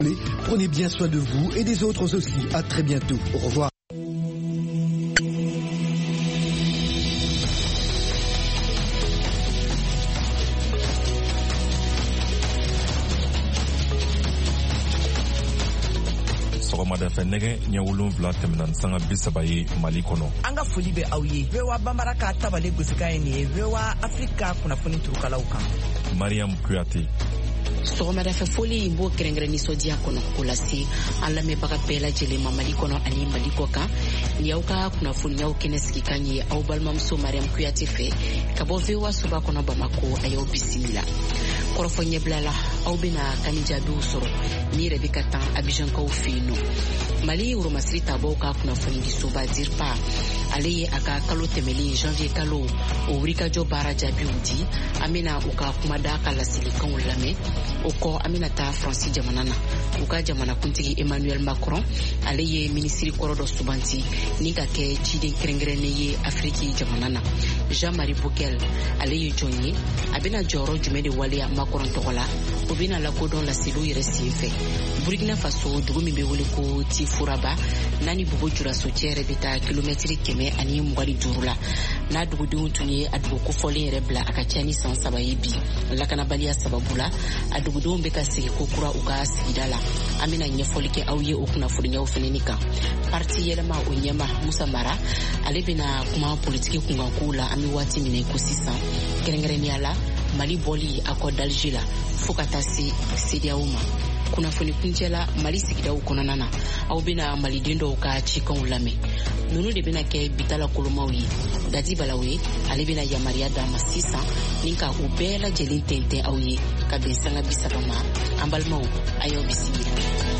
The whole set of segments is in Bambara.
Prenez bien soin de vous et des autres aussi. À très bientôt. Au revoir. Sɔgɔmada nɛgɛ ɲɛ 7 tɛmɛna sanga 30 ye Mali kɔnɔ. An ka foli bɛ aw ye. VOA Bambara ka tabale gosikan ye nin ye. VOA Afrika kunnafoni turukalaw kan. Mariam Kuyate. Sɔgɔmada fɛ foli in b'o kɛrɛnkɛrɛn nisɔndiya kɔnɔ k'o lase an lamɛnbaga bɛɛ lajɛlen ma Mali kɔnɔ ani Mali kɔ kan. Ni y'aw ka kunnafoniyaw kɛnɛ sigikan ye aw balimamuso Mariam Kuyate fɛ ka bɔ VOA Soba kɔnɔ Bamako a y'aw bisimila. Kɔrɔfɔ ɲɛbila la aw bɛna kani jaabiw sɔrɔ ni yɛrɛ bɛ ka taa Abidjankaw fɛ yen nɔ. Mali Euromasiri taabɔw ka kunnafoni di soba DIRPA ale ye a ka kalo tɛmɛlen janvier kalo o wulikajɔ baara jaabiw di. An bɛna u ka kumada ka laselikanw lamɛn. O kɔ an bɛna taa Faransi jamana na u ka jamanakuntigi Emmanuel Macron ale ye minisiri kɔrɔ dɔ subanti ni ka kɛ ciden kɛrɛnkɛrɛnnen ye Afriki jamana na. Jean-Marie Bockel ale ye jɔn ye a bɛna jɔyɔrɔ jumɛn de waleya Macron tɔgɔ la o bɛna lakodɔn laseliw yɛrɛ sen fɛ. Burkina Faso dugu min bɛ wele ko Tifuraba n'a ni Bobo Julaso cɛ yɛrɛ bɛ taa kilomɛtiri 125 la n'a dugudenw tun ye a dugu kofɔlen yɛrɛ bila a ka ca ni san 3 ye bi lakanabaliya sababu la a dugudenw bɛ ka segi ko kura u ka sigida la. An bɛna ɲɛfɔli kɛ aw ye o kunnafoniyaw fɛnɛ kan. Parti yɛlɛma o ɲɛma Musa Mara ale bɛna kuma politiki kunkankow la an bɛ waati min na ko sisan kɛrɛnkɛrɛnnenya la Mali bɔli accord d'Alger la fo ka taa se CEDEAO ma. Kunnafoni kuncɛ la Mali sigidaw kɔnɔna na aw bɛna maliden dɔw ka cikanw lamɛn. Ninnu de bɛna kɛ bitala kolomaw ye. Dadi Balawe ale bɛna yamaruya d'a ma sisan ni ka u bɛɛ lajɛlen tɛntɛn aw ye ka bɛn sanga 30 ma. An balimaw a y'aw bisimila.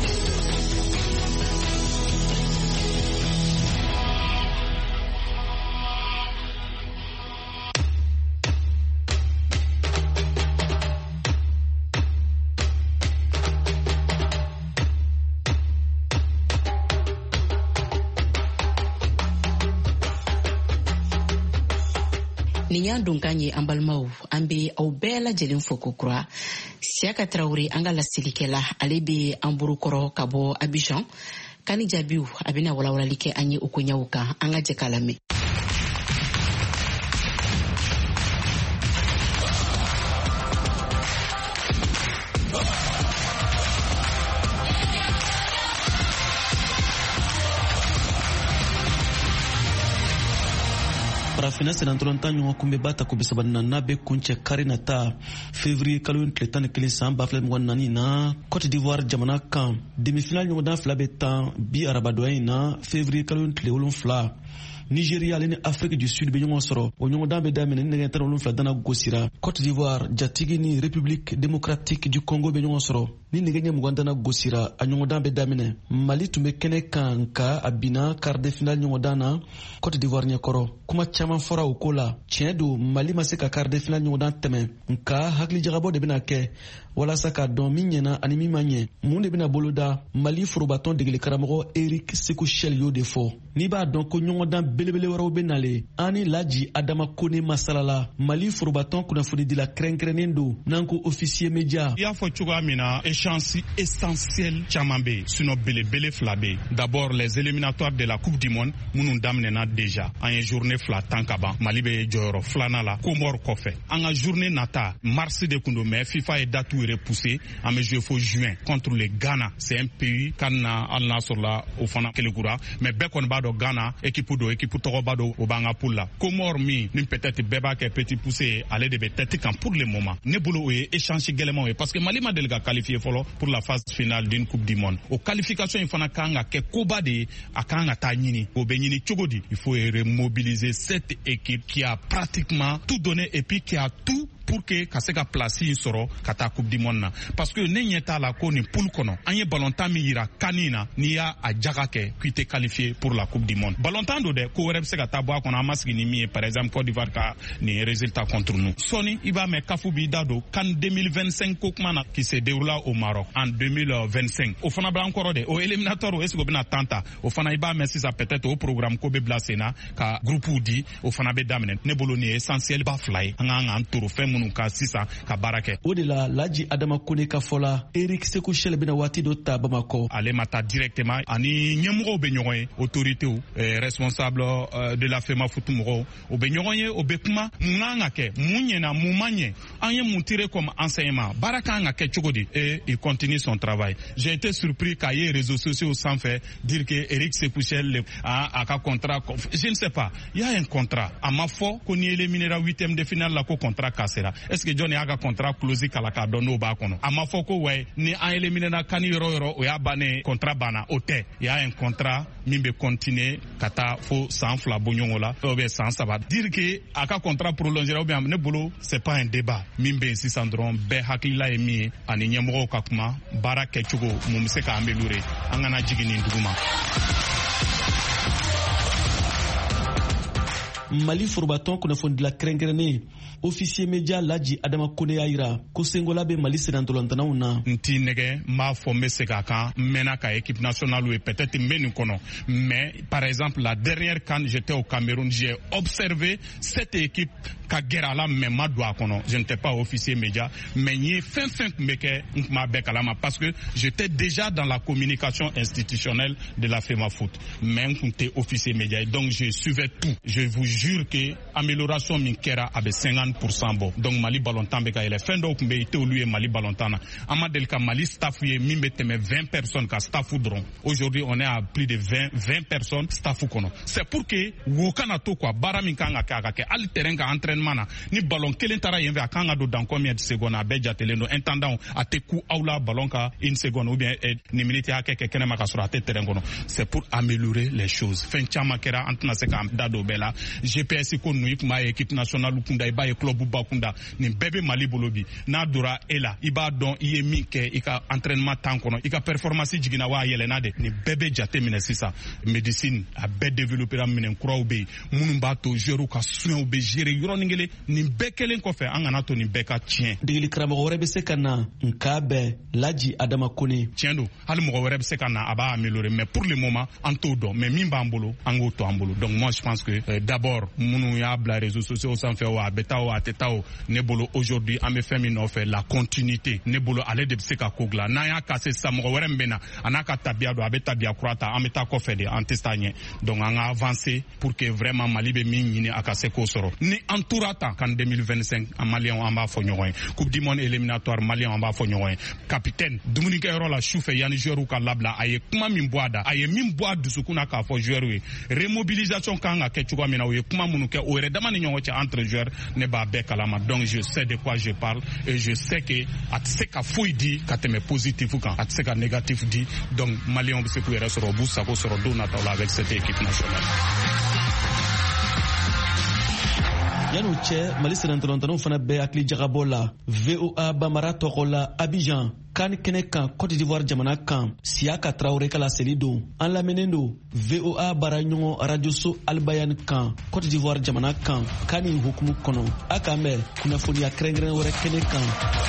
Nin y'an donkan ye an balimaw an bɛ aw bɛɛ lajɛlen fo ko kura. Siyaka Traore an ka lasilikɛla ale bɛ an burukɔrɔ ka bɔ Abidjan. Kani jaabiw a bɛna walawalali kɛ an ye o koɲɛw kan an ka jɛ k'a lamɛn. Farafina senantɔlɔn tan ɲɔgɔn kunbɛ ba ta ko bisabana n'a bɛ kuncɛ kari nata février kalo tile 11 san 2024 na Côte d'Ivoire jamana kan demi-finale ɲɔgɔndan 2 bɛ tan bi arabadonya in na février kalo tile 7. Nigeria ale ni Afrique du Sud bɛ ɲɔgɔn sɔrɔ o ɲɔgɔndan bɛ daminɛ ni nɛgɛ 17 dana gosira. Côte d'Ivoire jatigi ni République démocratique du Congo bɛ ɲɔgɔn sɔrɔ ni nɛgɛ ɲɛ 20 dana gosira a ɲɔgɔndan bɛ daminɛ. Mali tun bɛ kɛnɛ kan ka a bina quart de finale ɲɔgɔndan na Côte d'Ivoire ɲɛkɔrɔ. Kuma caman fɔra o ko la. Tiɲɛ don Mali ma se ka quart de finale ɲɔgɔndan tɛmɛ nka hakilijagabɔ de bɛna kɛ walasa ka dɔn min ɲɛna ani min ma ɲɛ. Mun de bɛna boloda Mali forobatɔn degeli karamɔgɔ Eric Sekou Chel y'o de fɔ. N'i b'a dɔn ko ɲɔgɔndan belebele wɛrɛw bɛ nale ani Laji Adama Kone masalala Mali forobatɔn kunnafoni dila kɛrɛnkɛrɛnnen don n'an ko officier média. I y'a fɔ cogoya min na échéance essentielle caman bɛ yen sinon belebele 2 bɛ yen. D'abord les éliminatoires de la coupe du monde minnu daminɛna déjà an ye journée 2 tan ka ban Mali bɛ jɔyɔrɔ 2nan la Comore kɔfɛ. An ka journée nata mars de kun don mais FIFA ye date repoussé an bɛ jouer fo juin contre le Ghana. C'est un pays kan na hali n'a sɔrɔla o fana kelegura mais bɛɛ kɔni b'a dɔn Ghana équipe do équipe tɔgɔba do o b'an ka poule la. Comore min ni peut-être bɛɛ b'a kɛ petit poussé ale de bɛ tête kan pour le moment. Ne bolo o ye échange gɛlɛmanw ye parce que Mali ma deli ka qualifier fɔlɔ pour la phase finale d'une coupe du monde. O qualification in fana kan ka kɛ koba de ye a kan ka taa ɲini. O bɛ ɲini cogo di? Il faut remobiliser cette équipe qui a pratiquement tout donné et puis qui a tout pour que ka se ka place in sɔrɔ ka taa coupe du monde na parce que ne ɲɛ t'a la ko nin poule kɔnɔ an ye ballontan min yira kani na n'i y'a jaga kɛ k'i tɛ qualifié pour la coupe du monde. Ballontan do dɛ ko wɛrɛ bɛ se ka taa bɔ a kɔnɔ an ma sigi ni min ye par exemple Côte d'Ivoire ka nin résultat contre nous. Sɔni i b'a mɛn CAF b'i da don CAN 2025 ko kuma na qui se déroula au Maroc en 2025 o fana b'an kɔrɔ dɛ o éliminatoire est-ce que o bɛna temps ta o fana i b'a mɛn sisan peut-être o programme ko bɛ bila sen na ka groupe di o fana bɛ daminɛ ne bolo nin ye essentiel ba 2 ye an k'an k'an toro fɛn minnu kan sisan ka baara kɛ. O de la Laji Adama Kone ka fɔ la Eric Sekou Chel bɛna waati dɔ ta Bamakɔ. Ale ma taa directement ani ɲɛmɔgɔw bɛ ɲɔgɔn ye, autorités responsable de la FEMAFOOT mɔgɔw o bɛ ɲɔgɔn ye, o bɛ kuma mun kan ka kɛ, mun ɲɛna mun man ɲɛ, an ye mun tirer comme enseignement, baara kan ka kɛ cogo di, et il continue son travail. J'ai été surpris k'a ye réseaux sociaux sanfɛ dire que Eric Sekou Chel a ka contrat, je ne sais pas, il y a un contrat, a ma fɔ ko ni éliminé la 8e de finale la ko contrat cassera. Est-ce que Johnny a ka contrat close kala ka dɔn n'o b'a kɔnɔ? A ma fɔ ko ouais ni an éliminé na kani yɔrɔ o y'a bannen contrat banna, o tɛ. Il y a un contrat min bɛ continuer ka taa fo san 2 bɔ ɲɔgɔn la ou bien san 3. Dire que a ka contrat prolongera ou bien ne bolo c'est pas un débat min bɛ sisan dɔrɔn bɛɛ hakilila ye min ye ani ɲɛmɔgɔw ka kuma baara kɛcogo mun bɛ se ka améliorer an kana jigin nin dugu ma. Mali forobatɔn kunnafonidila kɛrɛnkɛrɛnnen officier média Laji Adama Kone y'a yira ko sengola bɛ Mali senatɔlantanaw na. N t'i nɛgɛ n b'a fɔ n bɛ se ka kan n mɛnna ka équipe nationale ye peut-être n bɛ nin kɔnɔ mais par exemple la dernière CAN j'étais au Cameroun, j'ai observé cette équipe ka gɛrɛ a la mais ma don a kɔnɔ. Je n'étais pas officier média mais n ye fɛn fɛn kun bɛ kɛ n kun b'a bɛɛ kalama parce que j'étais déjà dans la communication institutionnelle de la FEMAFOOT mais n kun tɛ officier média donc je suivais tout. Je vous jure que amélioration min kɛra a bɛ 50% bɔ. Donc Mali ballontan bɛ ka yɛlɛ fɛn dɔw kun bɛ yen i tɛ olu ye Mali ballontan na. An ma deli ka Mali staff ye min bɛ tɛmɛ 20 personnes ka staff dɔrɔn. Aujourd'hui on est à plus de 20 personnes staff kɔnɔ. C'est pour que wo kana to quoi baara min kan ka kɛ a ka kɛ hali terrain ka entraînement na ni ballon kelen taara yen fɛ a kan ka don dans combien de secondes a bɛɛ jatelen don intendant a tɛ ku aw la ballon ka 1 seconde ou bien ni minute hakɛ kɛ kɛnɛma ka sɔrɔ a tɛ terrain kɔnɔ. C'est pour améliorer les choses. Fɛn caman kɛra an tɛna se k'an da don bɛɛ la. GPS ko ninnu i kun b'a ye équipe nationale kunda i b'a ye club ba kunda nin bɛɛ bɛ Mali bolo bi n'a dora e la i b'a dɔn i ye min kɛ i ka entraînement temps kɔnɔ i ka performance jiginna wa a yɛlɛnna de nin bɛɛ bɛ jate minɛ sisan. Médecine a bɛɛ développera minɛn kuraw bɛ yen minnu b'a to joueurs ka soins bɛ gérer yɔrɔnin kelen nin bɛɛ kɛlen kɔfɛ an kana to nin bɛɛ ka tiɲɛ. Degeli karamɔgɔ wɛrɛ bɛ se ka na nka bɛɛ Laji Adama Kone. Tiɲɛ don hali mɔgɔ wɛrɛ bɛ se ka na a b'a améliorer mais pour le moment an t'o dɔn mais min b'an bolo an k'o to an bolo. Donc moi je pense que d'abord minnu y'a bila réseaux sociaux sanfɛ o a bɛ taa o a tɛ taa o ne bolo aujourd'hui an bɛ fɛn min nɔfɛ la continuité ne bolo ale de bɛ se ka ko dilan n'an y'a cassé sisan mɔgɔ wɛrɛ min bɛ na a n'a ka tabiya don a bɛ tabiya kura ta an bɛ taa kɔfɛ de an tɛ taa ɲɛ donc an ka avancer pour que vraiment Mali bɛ min ɲini a ka se k'o sɔrɔ ni an tora tan kan 2025 an maliyɛnw an b'a fɔ ɲɔgɔn ye coupe du monde éliminatoire maliyɛnw an b'a fɔ ɲɔgɔn ye capitaine dumunikɛyɔrɔ la sufɛ yanni joueurs ka labila a ye kuma min bɔ a da a ye min bɔ a dusukun na k'a fɔ joueurs ye remobilisation kan ka kɛ cogoya min na o ye kuma minnu kɛ o yɛrɛ dama ni ɲɔgɔn cɛ entre joueurs ne b'a bɛɛ kalama donc je sais de quoi je parle et je sais que a tɛ se ka foyi di ka tɛmɛ positif kan a tɛ se ka négatif di donc maliyɛnw bɛ se k'u yɛrɛ sɔrɔ u b'u sago sɔrɔ don nataw la avec cette équipe nationale. Yan'u cɛ Mali senatɔlantanaw fana bɛɛ hakili jagabɔ la VOA Bamara tɔgɔ la Abidjan CAN kɛnɛ kan Côte d'Ivoire jamana kan Siaka Traoré ka laseli don an lamɛnnen don VOA baaraɲɔgɔn radioso Albayan kan Côte d'Ivoire jamana kan CAN nin hukumu kɔnɔ a k'an bɛn kunnafoniya kɛrɛnkɛrɛn wɛrɛ kɛnɛ kan.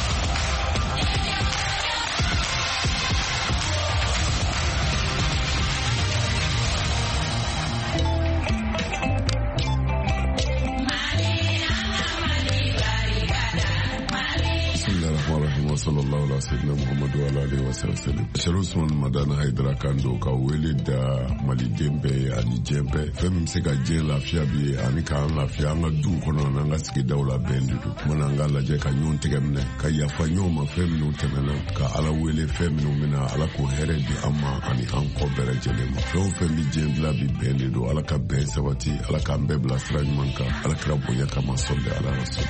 sallallahu alaihi wasallam Muhammadu wa alihi wasallam Sharusman Madana Haidara Kando ka wele da Mali dembe ani jembe fem se ka jeng lafiya bi ani ka lafiya an ka du kɔnɔ n'an ka sigidaw la bɛn de don mun an ka lajɛ ka ɲɔgɔn tigɛ minɛ ka yafa ɲɔgɔn ma fɛn minnu tɛmɛna ka Ala wele fɛn minnu bɛna Ala k'o hɛrɛ di an ma ani an kɔ bɛɛ lajɛlen ma fɛn o fɛn bi diɲɛ bila bi bɛn de don Ala ka bɛn sabati Ala k'an bɛɛ bila sira ɲuman kan Ala kira bonya kama sɔli Ala rasul.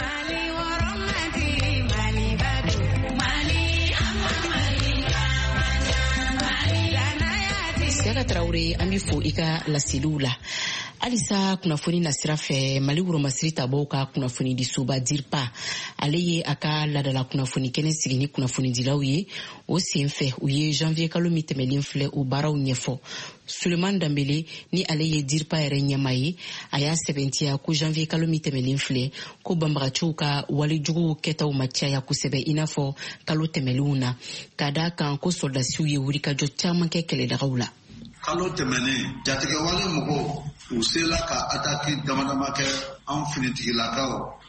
Siaka Traoré an bɛ fo i ka laseliw la halisa kunnafoni na sira fɛ Mali Woromasiri tabɔw ka kunnafoni di soba DIRPA ale ye a ka ladala kunnafoni kɛnɛ sigi ni kunnafonidilaw ye o sen fɛ u ye janvier kalo min tɛmɛlen filɛ o baaraw ɲɛfɔ Suleman Dambele ni ale ye DIRPA yɛrɛ ɲɛma ye a y'a sɛbɛntiya ko janvier kalo min tɛmɛlen filɛ ko banbagaciw ka walejuguw kɛtaw ma caya kosɛbɛ i n'a fɔ kalo tɛmɛlenw na ka da kan ko soldasiw ye wulikajɔ caman kɛ kɛlɛdagaw la. Kalo tɛmɛnen jatigɛwale mɔgɔw u sela ka ataki damadama kɛ an finitigilakaw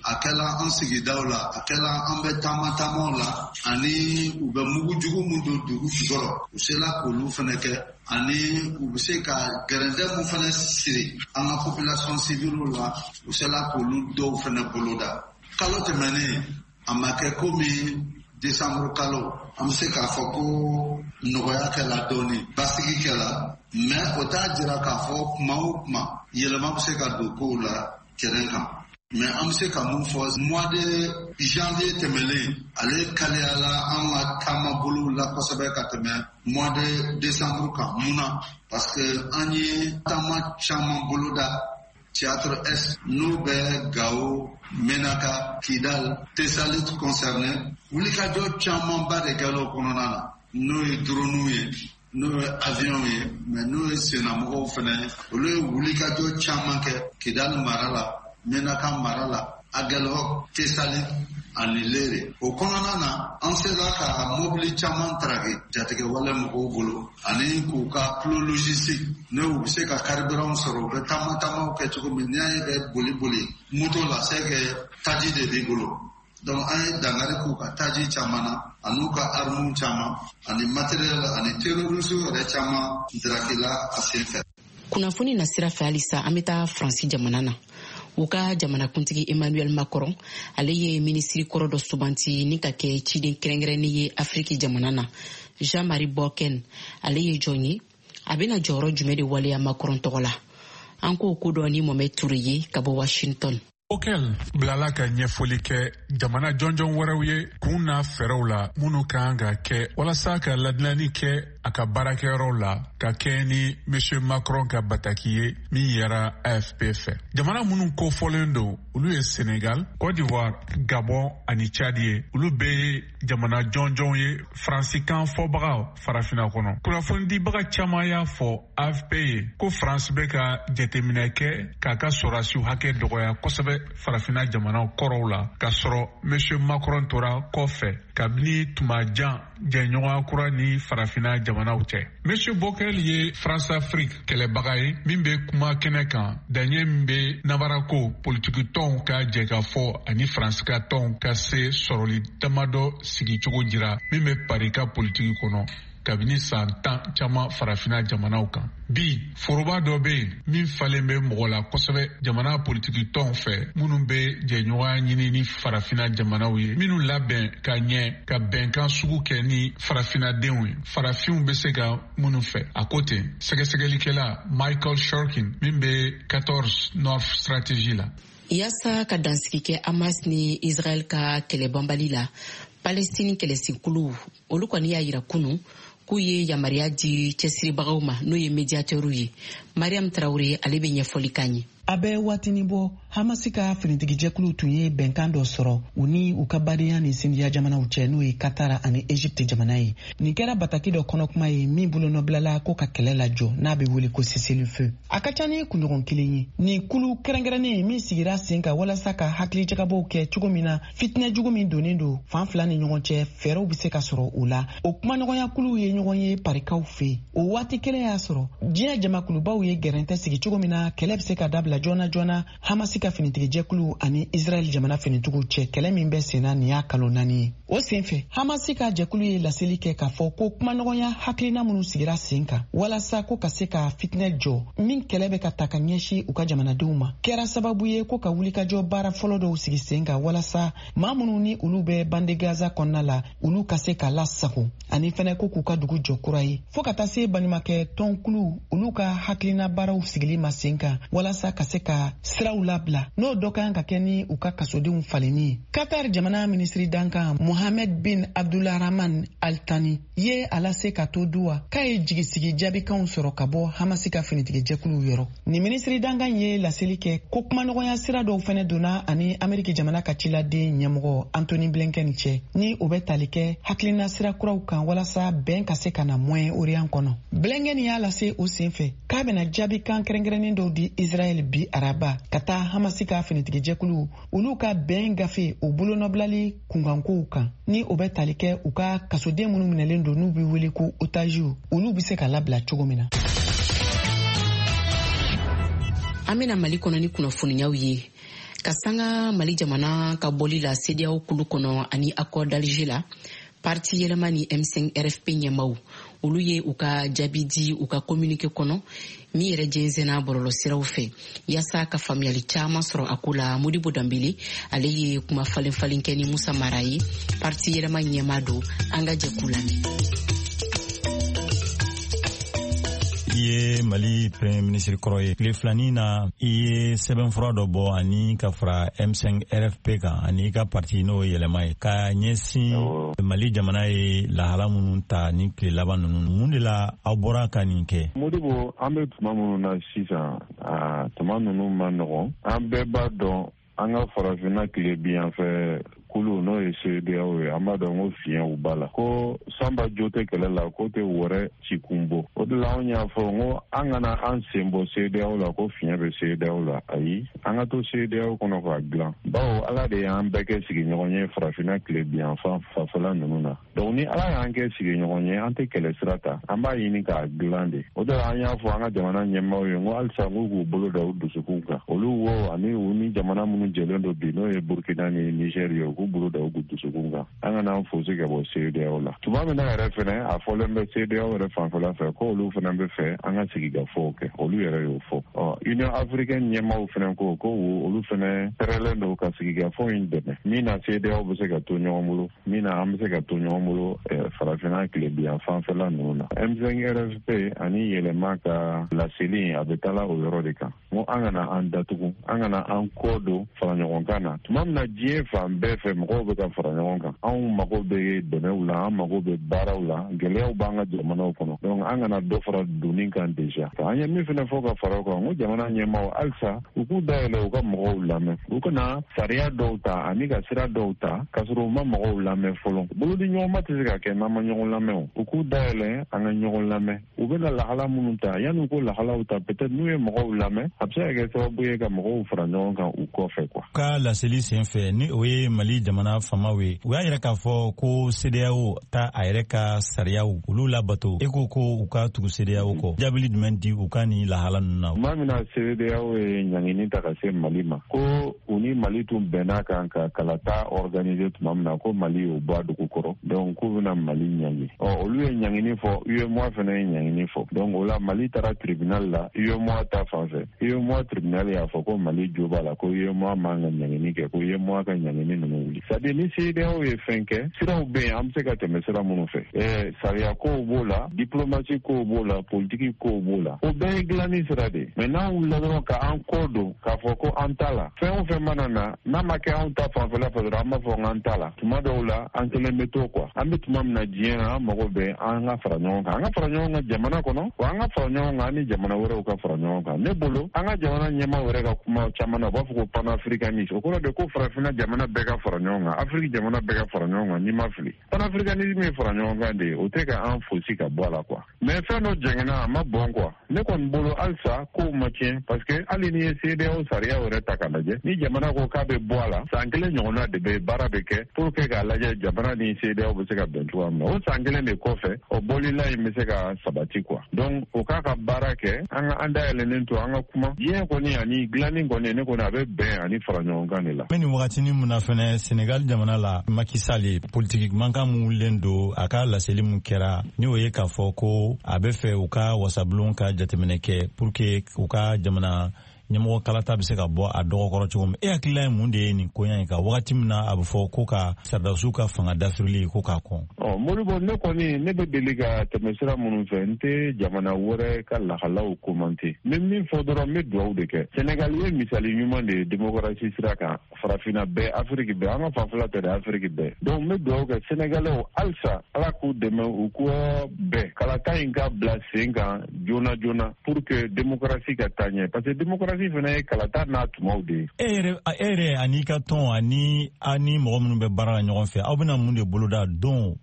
a kɛla an sigidaw la a kɛla an bɛ taama la ani u bɛ mugu jugu min don dugu jukɔrɔ u sela k'olu fɛnɛ kɛ ani u bɛ se ka gɛrɛndɛ min fɛnɛ siri an ka population civile la u sela k'olu dɔw fɛnɛ boloda kalo tɛmɛnen a ma kɛ komi décembre kalo an bɛ se k'a fɔ ko nɔgɔya kɛla dɔɔni basigi kɛla mais o t'a jira k'a fɔ kuma o kuma yɛlɛma bɛ se ka don kow la terrain kan mais an bɛ se ka mun fɔ mois de janvier tɛmɛlen ale kaliyala an ka taama bolo la kosɛbɛ ka tɛmɛ mois de décembre kan mun na parce que an ye taama caman boloda Théâtre Est n'u bɛ Gao Menaka Kidal Tessalit concerné wulikajɔ camanba de kɛla o kɔnɔna na n'o ye drone ye n'o ye avion ye mais n'o ye sennamɔgɔw fɛnɛ olu ye wulikajɔ caman kɛ Kidal mara la Menaka mara la Aguelhok Tessalit ani Lere o kɔnɔna na an sera ka mobili caman trake jatigɛwale mɔgɔw bolo ani k'u ka plan logistique n'u bɛ se ka carburant sɔrɔ u bɛ taama kɛ cogo min n'i y'a ye bɛ boli moto la c'est que taji de b'i bolo donc an ye dangari k'u ka taji caman na an'u ka armes caman ani matériel ani terroriste yɛrɛ caman drakela a sen fɛ. Kunnafoni na sira fɛ halisa an bɛ taa Faransi jamana na. U ka jamanakuntigi Emmanuel Macron ale ye minisiri kɔrɔ dɔ subanti ni ka kɛ ciden kɛrɛnkɛrɛnnen ye Afriki jamana na. Jean-Marie Boken ale ye jɔn ye a bɛna jɔyɔrɔ jumɛn de waleya Macron tɔgɔ la. An ko dɔ ni Mohamed Touré ye ka bɔ Washington. Boken bilala ka ɲɛfɔli kɛ jamana jɔnjɔn wɛrɛw ye kun n'a fɛɛrɛw la minnu kan ka kɛ walasa ka ladilani kɛ a ka baarakɛyɔrɔw la ka kɛ ni M. Macron ka bataki ye min yɛra AFP fɛ. Jamana minnu kofɔlen don olu ye Senegal, Côte d'Ivoire, Gabon ani Tchad ye. Olu bɛɛ ye jamana jɔnjɔnw ye Faransikan fɔbaga farafina kɔnɔ. Kunnafonidibaga caman y'a fɔ AFP ye ko France bɛ ka jateminɛ kɛ k'a ka sɔrɔdasiw hakɛ dɔgɔya kosɛbɛ farafina jamana kɔrɔw la k'a sɔrɔ M. Macron tora kɔfɛ kabini tuma jan jɛɲɔgɔnya kura ni farafina jamanaw cɛ. M. Bokel ye France Afrique kɛlɛbaga ye min bɛ kuma kɛnɛ kan daɲɛ min bɛ nabarako politiki tɔnw ka jɛ ka fɔ ani faransika tɔnw ka se sɔrɔli damadɔ sigicogo jira min bɛ Paris ka politiki kɔnɔ kabini san 10 caman farafina jamanaw kan. Bi foroba dɔ bɛ yen min falen bɛ mɔgɔ la kosɛbɛ jamana politiki tɔnw fɛ minnu bɛ jɛɲɔgɔnya ɲini ni farafina jamanaw ye minnu labɛn ka ɲɛ ka bɛnkan sugu kɛ ni farafinadenw ye. Farafinw bɛ se ka minnu fɛ a ko ten sɛgɛsɛgɛlikɛla Michael Shorkin min bɛ 14 North Strategy la. Yasa ka dansigi kɛ Hamas ni Israel ka kɛlɛbanbali la Palestine kɛlɛsinkulu olu kɔni y'a yira kunu k'u ye yamaruya di cɛsiribagaw ma n'o ye médiateurs ye. Mariam Traoré ale bɛ ɲɛfɔli k'an ye. A bɛ waatini bɔ Hamasi ka finitigijɛkulu tun ye bɛnkan dɔ sɔrɔ u ni u ka badenya ni sindiya jamanaw cɛ n'o ye Qatar ani Egypte jamana ye. Nin kɛra bataki dɔ kɔnɔkuma ye min bolonɔbilala ko ka kɛlɛ lajɔ n'a bɛ wele ko cessez-le-feu. A ka ca ni kunɲɔgɔn kelen ye. Nin kulu kɛrɛnkɛrɛnnen min sigira sen kan walasa ka hakilijagabɔw kɛ cogo min na fitinɛ jugu min donnen don fan fila ni ɲɔgɔn cɛ fɛɛrɛw bɛ se ka sɔrɔ o la. O kumaɲɔgɔnya kulu ye ɲɔgɔn ye parikaw fɛ. O waati kelen y'a sɔrɔ diɲɛ jamakulubaw ye gɛrɛntɛ sigi cogo min na kɛlɛ bɛ se ka dabila joona Hamasi ka finitigijɛkulu ani Israel jamana finitigiw cɛ kɛlɛ min bɛ senna nin y'a kalo 4 ye. O senfɛ Hamasi ka jɛkulu ye laseli kɛ k'a fɔ ko kumaɲɔgɔnya hakilina minnu sigira sen kan walasa ko ka se ka fitinɛ jɔ min kɛlɛ bɛ ka ta ka ɲɛsin u ka jamanadenw ma kɛra sababu ye ko ka wulikajɔ baara fɔlɔ dɔw sigi sen kan walasa maa minnu ni olu bɛ bande Gaza kɔnɔna la olu ka se ka lasago ani fɛnɛ ko k'u ka dugu jɔ kura ye fo ka taa se baɲumankɛ tɔnkulu olu ka hakilina baaraw sigili ma sen kan walasa ka se ka siraw labila n'o dɔ kan ka kɛ ni u ka kasodenw falenni ye. Qatar jamana minisiri dankan Mohamed bin Abdulrahman Al Thani ye a lase ka to duwa k'a ye jigisigi jaabikanw sɔrɔ ka bɔ Hamasi ka finitigijɛkulu yɔrɔ. Ni minisiri dankan ye laseli kɛ ko kumaɲɔgɔnya sira dɔw fɛnɛ donna ani Ameriki jamana ka ciladen ɲɛmɔgɔ Anthony Blinken cɛ ni o bɛ tali kɛ hakilina sira kuraw kan walasa bɛn ka se ka na Moyen-Orient kɔnɔ. Blinken y'a lase o senfɛ k'a bɛna jaabikan kɛrɛnkɛrɛnnen dɔw di Israel bi araba ka taa Hamasi ka finitigijɛkulu olu ka bɛn gafe o bolonɔbilali kunkankow kan ni o bɛ tali kɛ u ka kasoden minnu minɛlen don n'u bɛ wele ko otages olu bɛ se ka labila cogo min na. An bɛna Mali kɔnɔ ni kunnafoniyaw ye. ka sanga Mali jamana ka boli la CEDEAO kulu kɔnɔ ani accord d'Alger la parti yɛlɛma ni M5 RFP ɲɛmaw olu ye u ka jaabi di u ka communiqué kɔnɔ min yɛrɛ jɛnsɛnna bɔlɔlɔ siraw fɛ yaasa ka faamuyali caaman sɔrɔ a ko la. Modibo Dambele ale ye kuma falen kɛ ni Musa Mara ye parti yɛlɛma ɲɛma don an ka jɛkulu lamɛn. I ye Mali Premier Ministre kɔrɔ ye tile filani na i ye sɛbɛnfura dɔ bɔ ani ka fara M5 RFP kan ani ka parti n'o yɛlɛma ye ka ɲɛsin Mali jamana ye lahala minnu ta ni tile laban ninnu mun de la aw bɔra ka nin kɛ? Modibo, an bɛ tuma minnu na sisan tuma ninnu ma nɔgɔn. An bɛɛ b'a dɔn an ka farafinna tile bi yan fɛ kulu n'o ye CEDEAO ye, an b'a dɔn ko fiɲɛw b'a la ko sanba jo tɛ kɛlɛ la ko tɛ wɛrɛ ci kun bɔ. O de la anw y'a fɔ ko an kana an sen bɔ CEDEAO la ko fiɲɛ bɛ CEDEAO la. Ayi, an ka to CEDEAO kɔnɔ k'a dilan. Bawo ala de y'an bɛɛ kɛ sigiɲɔgɔn ye farafinna tile bi yan fanfɛla ninnu na. Donc ni ala y'an kɛ sigiɲɔgɔn ye an tɛ kɛlɛ sira ta, an b'a ɲini k'a dilan de. O de la an y'a fɔ an ka jamana ɲɛmaaw ye ko halisa k'u bolo da u dusukun kan. Olu wo ani u ni jamana minnu jɛlen don bi n'o ye Burkina ni Niger ye k'u bolo da u dusukun kan. An kana an fosi ka bɔ CEDEAO la. Tuma min na yɛrɛ fɛnɛ a fɔlen bɛ CEDEAO yɛrɛ fanfɛla fɛ ko olu fana bɛ fɛ an ka sigi ka fɔw kɛ. Olu yɛrɛ y'o fɔ. Union Africaine ɲɛmaaw fana ko olu fana pɛrɛlen don ka sigi ka fɔ in dɛmɛ. Min na CEDEAO bɛ se ka to ɲɔgɔn bolo, min na an bɛ se ka to ɲɔgɔn bolo farafinna tile bi yan fanfɛla ninnu na. M5 RFP ani yɛlɛma ka laseli a bɛ taala o yɔrɔ de kan. Ko an kana an datugu, an kana an kɔ don fara ɲɔgɔn kan na. Tuma min na diɲɛ fan bɛɛ fɛ mɔgɔw bɛ ka fara ɲɔgɔn kan. Anw mago bɛ dɛmɛw la, an mago bɛ baaraw la, gɛlɛyaw b'an ka jamanaw kɔnɔ. Donc an kana dɔ fara donni kan déjà. An ye min fana fɔ ka fara o kan, ko jamana ɲɛmaaw halisa u k'u dayɛlɛ u ka mɔgɔw lamɛn. U kana sariya dɔw ta ani ka sira dɔw ta k'a sɔrɔ u ma mɔgɔw lamɛn fɔlɔ. Bolodi ɲɔgɔnma tɛ se ka kɛ n'an ma ɲɔgɔn lamɛn o. U k'u dayɛlɛ an ka ɲɔgɔn lamɛn. U bɛna lahala minnu ta yanni ko lahalaw ta peut-être n'u ye mɔgɔw lamɛn a bɛ se ka kɛ sababu ye ka mɔgɔw fara ɲɔgɔn kan u kɔfɛ quoi. Ka laseli senfɛ ni o ye Mali jamana famaw ye u y'a yɛrɛ k'a fɔ ko CEDEAO ta a yɛrɛ ka sariyaw olu labato e ko u ka tugu CEDEAO kɔ jaabili jumɛn di u ka ni lahala ninnu na? Tuma min na CEDEAO ye ɲangini ta ka se Mali ma ko u ni Mali tun bɛnna kan ka kalata organiser tuma min na ko Mali y'o bɔ a dugu kɔrɔ donc k'u bɛna Mali ɲangi. Olu ye ɲangini fɔ UEMOA fana ye ɲangini fɔ donc o la Mali taara tribunal la UEMOA ta fanfɛ UEMOA tribunal y'a fɔ ko Mali jo b'a la ko UEMOA man ka ɲangini kɛ ko UEMOA ka ɲangini ninnu wuli. C'est à dire ni CEDEAO ye fɛn kɛ siraw bɛ yen an bɛ se ka tɛmɛ sira minnu fɛ sariya kow b'o la diplomasi kow b'o la politiki kow b'o la o bɛɛ ye dilanni sira de mais n'an wulila dɔrɔn ka an kɔ don k'a fɔ ko an t'a la fɛn o fɛn mana na n'a ma kɛ anw ta fanfɛla fɛ dɔrɔn an b'a fɔ k'an t'a la tuma dɔw la an kelen bɛ to quoi an bɛ tuma min na diɲɛ na an mago bɛ an ka fara ɲɔgɔn kan an ka fara ɲɔgɔn kan jamana kɔnɔ wa an ka fara ɲɔgɔn kan an ni jamana wɛrɛw ka fara ɲɔgɔn kan ne bolo an ka jamana ɲɛmaa wɛrɛ ka kuma caman na u b'a fɔ ko panafricanisme o kɔrɔ de ko farafinna jamana bɛɛ ka fara ɲɔgɔn kan Afrique jamana bɛɛ ka fara ɲɔgɔn kan n'i ma fili panafricanisme ye fara ɲɔgɔn kan de o tɛ ka an fosi ka bɔ a la quoi mais fɛn dɔ jɛngɛnna a ma bɔn quoi ne kɔni bolo halisa kow ma tiɲɛ parce que hali ni ye CEDEAO sariya wɛrɛ ta k'a lajɛ ni jamana ko k'a bɛ bɔ a la san kelen ɲɔgɔnna de bɛ baara bɛ kɛ pour que k'a lajɛ jamana ni CEDEAO bɛ se ka bɛn cogoya min na o san kelen de kɔfɛ o bɔlila in bɛ se ka sabati quoi donc o k'a ka baara kɛ an dayɛlɛnnen to an ka kuma diɲɛ kɔni ani dilanni kɔni ne kɔni a bɛ bɛn ani fara ɲɔgɔn kan de la. Mɛ nin wagatinin mun na fɛnɛ Senegal jamana la Macky Sall politique mankan mun wulilen don a ka laseli mun kɛra ni o ye k'a fɔ ko a bɛ fɛ u ka wasabulon ka jateminɛ kɛ pour que u ka jamana ɲɛmɔgɔ kalata bɛ se ka bɔ a dɔgɔkɔrɔ cogo min e hakilila ye mun de ye nin koɲa in kan wagati min na a bɛ fɔ ko ka sardasiw ka fanga dafirili ko k'a kɔn. Modibo ne kɔni ne bɛ deli ka tɛmɛ sira minnu fɛ n tɛ jamana wɛrɛ ka lahalaw komante n bɛ min fɔ dɔrɔn n bɛ dugawu de kɛ Senegal ye misali ɲuman de ye démocratie sira kan farafinna bɛɛ Afiriki bɛɛ an ka fanfɛla tɛ dɛ Afiriki bɛɛ donc n bɛ dugawu kɛ Senegalais halisa Ala k'u dɛmɛ u k'u bɛɛ kalata in ka bila sen kan joona joona pour que démocratie ka taa ɲɛ parce que démocratie fana ye kalata n'a tumaw de ye. E yɛrɛ ani ka tɔn ani mɔgɔ minnu bɛ baara la ɲɔgɔn fɛ aw bɛna mun de boloda don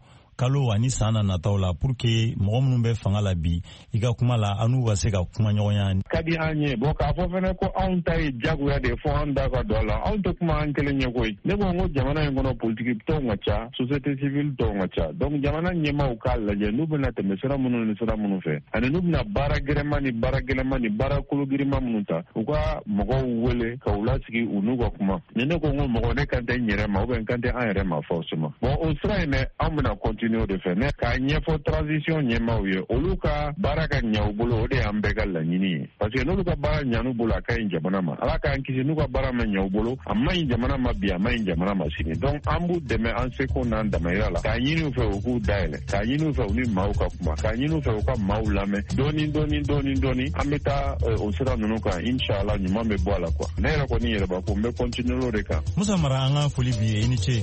kalo ani sana nataw la pour que mɔgɔ minnu bɛ fanga la bi i ka kuma la anu ka se ka kuma ɲɔgɔnya ka di an ye bon k'a fɔ fɛnɛ ko anw ta ye jagoya de fɔ an da ka dɔ la anw tɛ kuma an kelen ɲɛ koyi ne ko n ko jamana in kɔnɔ politiki tɔnw ka ca société civile tɔnw ka ca donc jamana ɲɛmaaw k'a lajɛ n'u bɛna tɛmɛ sira minnu ni sira minnu fɛ ani n'u bɛna baara gɛrɛma ni baara gɛlɛma ni baara kologirima minnu ta u ka mɔgɔw wele ka u lasigi u n'u ka kuma ni ne ko n ko mɔgɔ ne kan tɛ n yɛrɛ ma ou bien n kan tɛ an yɛrɛ ma forcément bon o sira in dɛ an bɛna continuer o de fɛ mais k'a ɲɛfɔ transition ɲɛmaaw ye olu ka baara ka ɲɛ u bolo o de y'an bɛɛ ka laɲini ye parce que n'olu ka baara ɲan'u bolo a ka ɲi jamana ma ala k'an kisi n'u ka baara ma ɲɛ u bolo a ma ɲi jamana ma bi a ma ɲi jamana ma sini donc an b'u dɛmɛ an seko n'an damayira la k'a ɲini u fɛ u k'u dayɛlɛ k'a ɲini u fɛ u ni maaw ka kuma k'a ɲini u fɛ u ka maaw lamɛn dɔɔni an bɛ taa o sira ninnu kan inshallah ɲuman bɛ bɔ a la quoi ne yɛrɛ kɔni yɛrɛ b'a fɔ n bɛ continuer o de kan. Musa Mara an ka foli bi ye i ni ce.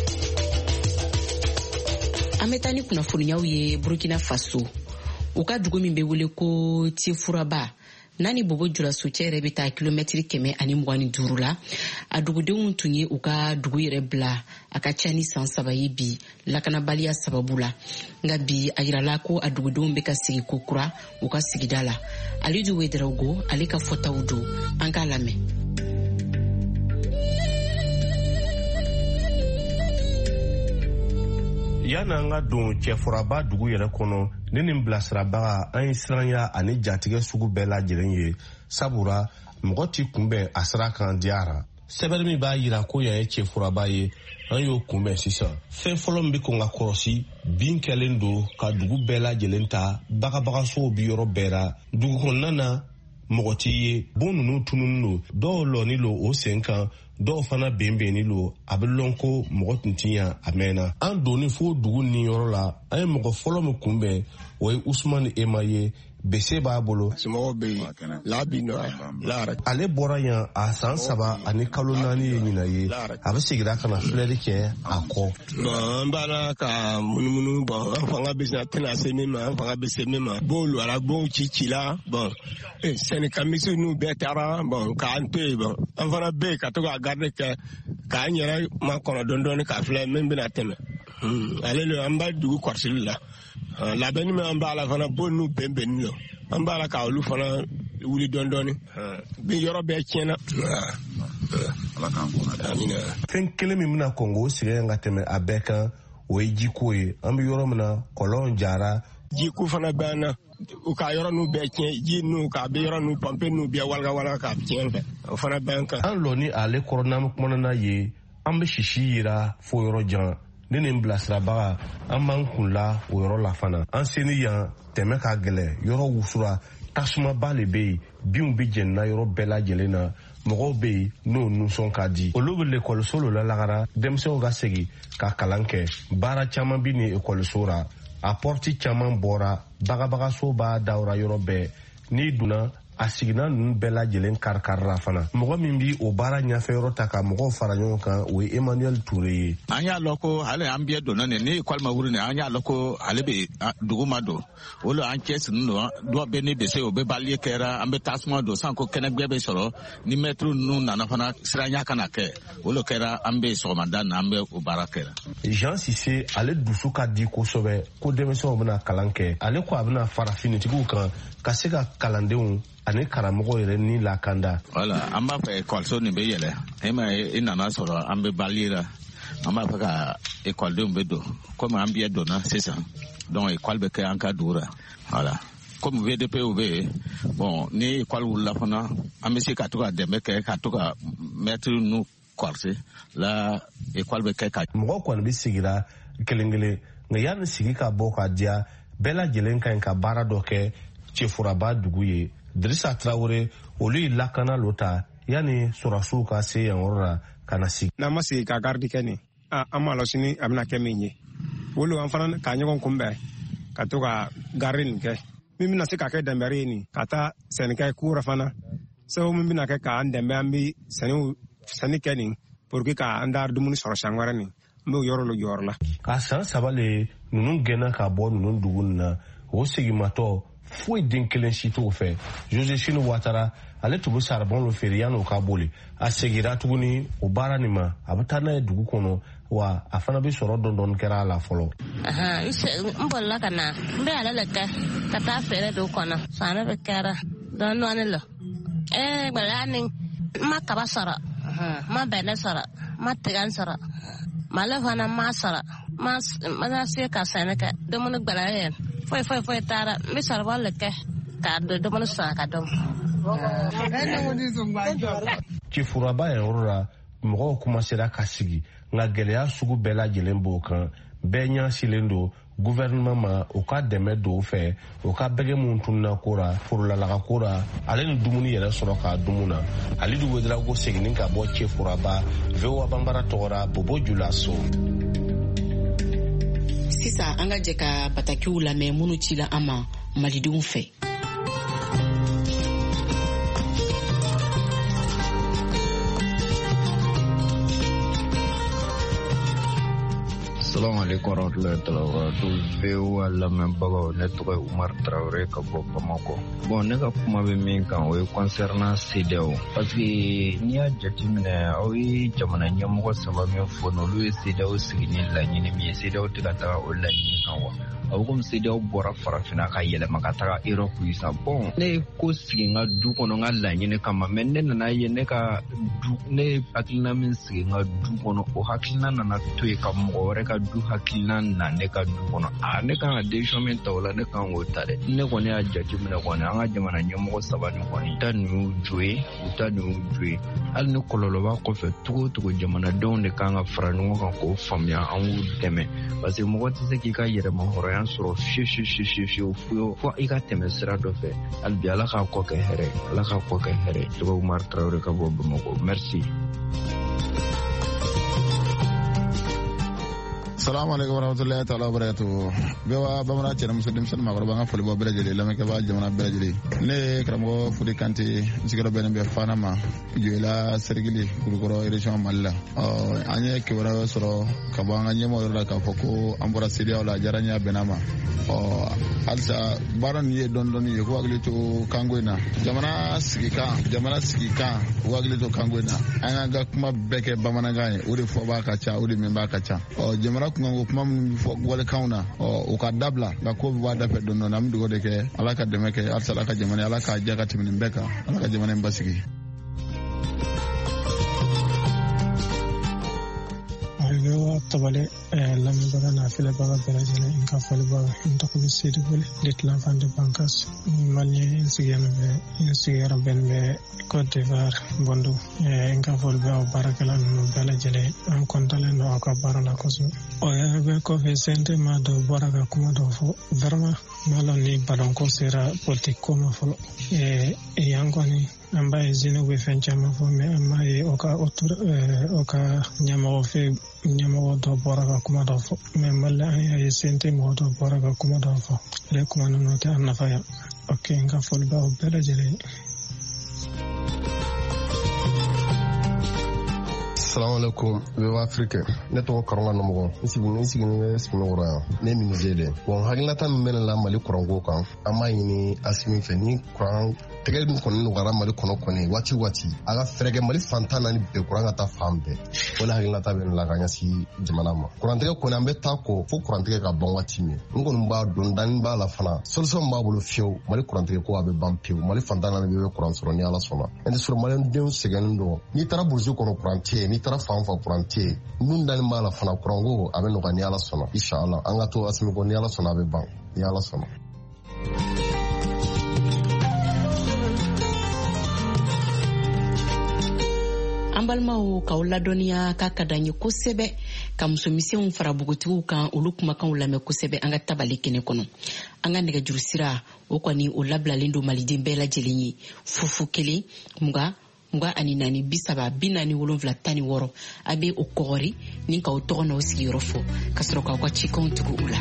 An bɛ taa ni kunnafoniyaw ye Burkina Faso u ka dugu min bɛ wele ko Tifuraba n'a ni Bobo Julaso cɛ yɛrɛ bɛ taa kilomɛtiri 125 la a dugudenw tun ye u ka dugu yɛrɛ bila a ka ca ni san 3 ye bi lakanabaliya sababu la nka bi a yirala ko a dugudenw bɛ ka sigi ko kura u ka sigida la Alidu Wederawogo ale ka fɔtaw don an k'a lamɛn. Yana an ka don Cɛfuraba dugu yɛrɛ kɔnɔ ne nin bilasirabaga an ye siranya ani jatigɛ sugu bɛɛ lajɛlen ye sabura mɔgɔ t'i kunbɛn a sira kan diyara sɛbɛnni min b'a yira ko yan ye Cɛfuraba ye an y'o kunbɛn sisan fɛn fɔlɔ min bɛ kɔn ka kɔlɔsi bin kɛlen don ka dugu bɛɛ lajɛlen ta bagabagasow bi yɔrɔ bɛɛ la dugu kɔnɔna na mɔgɔ t'i ye bon ninnu tununi don dɔw lɔni lo o sen kan dɔw fana benbenni lo a bɛ lɔn ko mɔgɔ tun ti yan a mɛnna an donni fo dugu ni yɔrɔ la an ye mɔgɔ fɔlɔ min kunbɛn o ye Usumani Ema ye bese b'a bolo ale bɔra yan a san 3 ani kalo 4 ye ɲina ye a bɛ segira ka na filɛli kɛ a kɔ an b'a ka munumunu bon an fanga bɛ tɛna se min ma an fanga bɛ se min ma b'olu ala b'o ci la bon sɛnɛkamisi n'u bɛɛ taara bon k'an to yen bon an fana bɛ yen ka to ka garde kɛ k'an yɛrɛ ma kɔnɔ dɔɔni ka filɛ min bɛna tɛmɛ ale le an b'a dugu kɔlɔsili la labɛnni min an b'a la fana bon n'u bɛnbɛnni lo an b'a la ka olu fana wuli dɔɔni bi yɔrɔ bɛɛ tiɲɛna fɛn kelen min bɛna kɔn k'o sɛgɛn ka tɛmɛ a bɛɛ kan o ye jiko ye an bɛ yɔrɔ min na kɔlɔn jara jiko fana bɛn na u ka yɔrɔ n'u bɛɛ tiɲɛ ji n'u ka bɛ yɔrɔ n'u pɔnpe n'u bɛɛ walaka ka tiɲɛ fɛ o fana bɛn kan an lɔ ni ale kɔrɔ n'an kumana ye an bɛ sisi yira fo yɔrɔ jan ne nin bilasirabaga an b'an kun la o yɔrɔ la fana an seni yan tɛmɛ ka gɛlɛ yɔrɔ wusura tasumaba le bɛ yen binw bɛ jɛnina yɔrɔ bɛɛ lajɛlen na mɔgɔw bɛ yen n'o nusɔn ka di olu bɛ lekɔliso lo lalagara denmisɛnw ka segin ka kalan kɛ baara caman bɛ nin ekɔliso ra a pɔrti caman bɔra bagabagaso b'a dawura yɔrɔ bɛɛ n'i donna a sigina ninnu bɛɛ lajɛlen karikarira fana mɔgɔ min bi o baara ɲɛfɛ yɔrɔ ta ka mɔgɔw fara ɲɔgɔn kan o ye Emmanuel Toure ye an y'a lɔn ko ale an bɛɛ donna nin ni école ma wuli nin an y'a lɔn ko ale bɛ dugu ma don o lo an cɛsiri don dɔw bɛ ni bese o bɛ bali kɛra an bɛ tasuma don san ko kɛnɛgbɛ bɛ sɔrɔ ni mɛtiri ninnu nana fana siranya kana kɛ o lo kɛra an bɛ sɔgɔmada na an bɛ o baara kɛra Jean Cissé ale dusu ka di kosɛbɛ ko denmisɛnw bɛna kalan kɛ ale ko a bɛna fara finitigiw kan ka se ka kalandenw ani karamɔgɔ yɛrɛ ni lakanda wala an b'a fɛ ekɔliso nin bɛ yɛlɛ e ma i nana sɔrɔ an bɛ bali la an b'a fɛ ka ekɔlidenw bɛ don komi an bɛɛ donna sisan donc ekɔli bɛ kɛ an ka dugu la wala komi VDP bɛ yen bon ni ekɔli wulila fana an bɛ se ka to ka dɛmɛ kɛ ka to ka mɛtiri ninnu kɔlɔsi la ekɔli bɛ kɛ ka mɔgɔ kɔni bɛ sigira kelen kelen nka yanni sigi ka bɔ ka diya bɛɛ lajɛlen ka ɲi ka baara dɔ kɛ Cɛfuraba dugu ye Dirisa Traore olu ye lakana lo ta yanni sɔrɔsiw ka se yan yɔrɔ la ka na sigi n'an ma sigi ka garidi kɛ nin an ma lɔ sini a bɛna kɛ min ye olu an fana ka ɲɔgɔn kunbɛn ka to ka garidi nin kɛ min bɛna se ka kɛ dɛmɛri ye nin ka taa sɛnɛkɛ kura fana sabu min bɛna kɛ k'an dɛmɛ an bɛ sɛnɛ kɛ nin pour que k'an da dumuni sɔrɔ san wɛrɛ nin n b'o yɔrɔ lo jɔyɔrɔ la a san 3 le ninnu gɛnna ka bɔ ninnu dugu nin na o segimatɔ foyi den kelen si t'o fɛ Joséphine Ouattara ale tun bɛ saribɔn lo feere yan'o ka boli a segira tuguni o baara nin ma a bɛ taa n'a ye dugu kɔnɔ wa a fana bɛ sɔrɔ dɔndɔni kɛra a la fɔlɔ. n bolila ka na n bɛ ale le kɛ ka taa feere dugu kɔnɔ sanni bɛ kɛra dɔɔnin la gbɛlɛya ni n ma kaba sɔrɔ n ma bɛnɛ sɔrɔ n ma tiga sɔrɔ male fana ma sɔrɔ ma se ka sɛnɛ kɛ dumuni gbɛlɛya ye foyi taara n bɛ sɔrɔ le kɛ ka don dumuni sɔrɔ ka dɔn. Cifuraba yɛrɛ la mɔgɔw kumasera ka sigi nka gɛlɛya sugu bɛɛ lajɛlen b'o kan bɛɛ ɲɛsilen don gouvernement ma u ka dɛmɛ don fɛ u ka bɛgɛ mun tununa kora forolalaka kora ale ni dumuni yɛrɛ sɔrɔ k'a dumun na ale de wedera ko seginni ka bɔ Cifuraba VOA Bambara tɔgɔra Bobo Julaso. Sisan an ka jɛ ka batakiw lamɛn minnu cila an ma malidenw fɛ. Assalamu alaikum warahmatullahi wabarakatuh. VOA lamɛnbagaw ne tɔgɔ ye Umar Traoré ka bɔ Bamako. Bon ne ka kuma bɛ min kan o ye concernant CEDEAO parce que n'i y'a jateminɛ aw ye jamana ɲɛmɔgɔ 3 min fɔ n'olu ye CEDEAO sigi ni laɲini min ye CEDEAO tɛ ka taga o laɲini kan wa a ko CEDEAO bɔra farafinna ka yɛlɛma ka taga Europe yi sa bon ne ye ko sigi n ka du kɔnɔ n ka laɲini kama mais ne nana ye ne ye hakilina min sigi n ka du kɔnɔ o hakilina nana to yen ka mɔgɔ wɛrɛ ka du hakilina na ne ka du kɔnɔ ne kan ka décision min ta o la ne kan k'o ta dɛ ne kɔni y'a jateminɛ kɔni an ka jamana ɲɛmɔgɔ 3 nin kɔni ta nin y'u jo ye hali ni kɔlɔlɔ b'a kɔfɛ cogo o cogo jamanadenw de kan ka fara ɲɔgɔn kan k'o faamuya an k'u dɛmɛ parce que mɔgɔ tɛ se k'i ka yɛrɛma hɔrɔnya sɔrɔ fiyewu fo i ka tɛmɛ sira dɔ fɛ hali bi ala k'a kɔ kɛ hɛrɛ tɔgɔ Umar Traoré ka bɔ Bamako merci. Assalamu alaikum warahmatullahi ta'ala wabarakatuh. Bewa bamana cɛna muso denmisɛnnin maakɔrɔba an ka foli bɔ bɛɛ lajɛlen lamɛnkɛbaga jamana bɛɛ lajɛlen. Ne ye karamɔgɔ Fode Kante n sigiyɔrɔ bɛnnen bɛ Fana ma Joyila Sɛrigili Kulukɔrɔ région Mali la. An ye kibaruya sɔrɔ ka bɔ an ka ɲɛmɔgɔ yɔrɔ la k'a fɔ ko an bɔra CEDEAO la a diyara n ye a bɛnna ma. Halisa baara nin ye dɔɔni ye ko hakili to kanko in na. Jamana sigi kan u hakili to kanko in na. An ka kuma bɛɛ kɛ bamanankan ye o de fɔ b'a ka ca o de min b'a ka ca. Jamana kun ko kuma min fɔ walekanw na o ka dabila nka ko bɛ bɔ a da fɛ dɔɔni an bɛ dugawu de kɛ ala ka dɛmɛ kɛ halisa ala ka jamana ala k'a diya ka tɛmɛ nin bɛɛ kan ala ka jamana in basigi. Ayo tabale lamɛnbaga n'a filɛbaga bɛɛ lajɛlen n ka fɔlibaga n tɔgɔ bɛ Seydou Bole de l'enfant de Bankas malien n sigiyɔrɔ bɛnnen bɛ Côte d'Ivoire Bondo n ka fɔli bɛ aw baarakɛla ninnu bɛɛ lajɛlen an kɔntalen don aw ka baara la kosɛbɛ o bɛ kɔfɛ CNT ma dɔ bɔra ka kuma dɔ fɔ vraiment ma dɔn ni balɔnko sera politique ko ma fɔlɔ yan kɔni an b'a ye Zénith bɛ fɛn caman fɔ mais an m'a ye o ka ɲɛmɔgɔ dɔ bɔra ka kuma dɔ fɔ mais Mali an y'a ye CNT mɔgɔ dɔ bɔra ka kuma dɔ fɔ ale kuma ninnu tɛ a nafa yan ok n ka foli b'aw bɛɛ lajɛlen. Assalamu alaikum VOA Afrique ne tɔgɔ Karonga Nomɔgɔ n sigini bɛ Siginɛkɔrɔ yan ne min Nizeri bon hakilinata min bɛ ne la Mali kuranko kan an b'a ɲini Asimi fɛ ni kuran tɛgɛ min kɔni nɔgɔyara Mali kɔnɔ kɔni waati a ka fɛɛrɛ kɛ Mali fan 14 bɛɛ kuran ka taa fan bɛɛ o de hakilinata bɛ ne la ka ɲɛsin jamana ma kurantigɛ kɔni an bɛ taa kɔ fo kurantigɛ ka ban waati min n kɔni b'a dɔn dani b'a la fana solution b'a bolo fiyewu Mali kurantigɛ ko a bɛ ban pewu Mali fan 14 bɛɛ bɛ kuran sɔrɔ ni Ala sɔnna ɛnti sɔrɔ Malidenw sɛgɛnnen don n'i taara burusi kɔnɔ kuran tɛ yen n'i taara fan kuran tɛ yen nun dani b'a la fana kuranko a bɛ nɔgɔya ni Ala sɔnna inshallah an ka to Asimi kɔ ni Ala sɔnna a bɛ ban ni Ala sɔnna. An balimaw k'aw ladɔnniya k'a ka d'an ye kosɛbɛ ka musomisɛnw fara bogotigiw kan olu kumakanw lamɛn kosɛbɛ an ka tabali kɛnɛ kɔnɔ an ka nɛgɛjuru sira o kɔni o labilalen don maliden bɛɛ lajɛlen ye 01 20 ani 4 30 40 16 a bɛ o kɔgɔri ni k'aw tɔgɔ n'aw sigiyɔrɔ fɔ ka sɔrɔ k'aw ka cikanw tugu u la.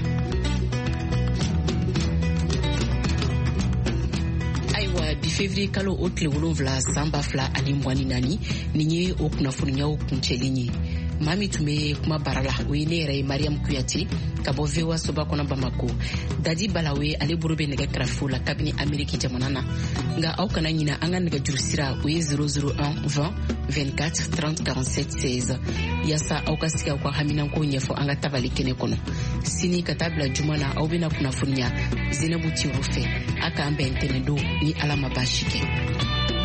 Bi février kalo o tile 7 san 2024 nin ye o kunnafoniyaw kuncɛlen ye mami tun bɛ kuma bara la o ye ne yɛrɛ ye Mariam Kuyate ka bɔ VOA soba kɔnɔ Bamako. Dadi Balawe ale bolo bɛ nɛgɛ kɛrɛfɛw la kabini Ameriki jamana na. Nka aw kana ɲina an ka nɛgɛjuru sira o ye 001 20 24 30 47 16 yasa aw ka sigi aw ka haminanko ɲɛfɔ an ka tabali kɛnɛ kɔnɔ. Sini ka taa bila juma na aw bɛna kunnafoniya Zeinabu Tioro fɛ. A k'an bɛn ntɛnɛn don ni Ala ma baasi kɛ.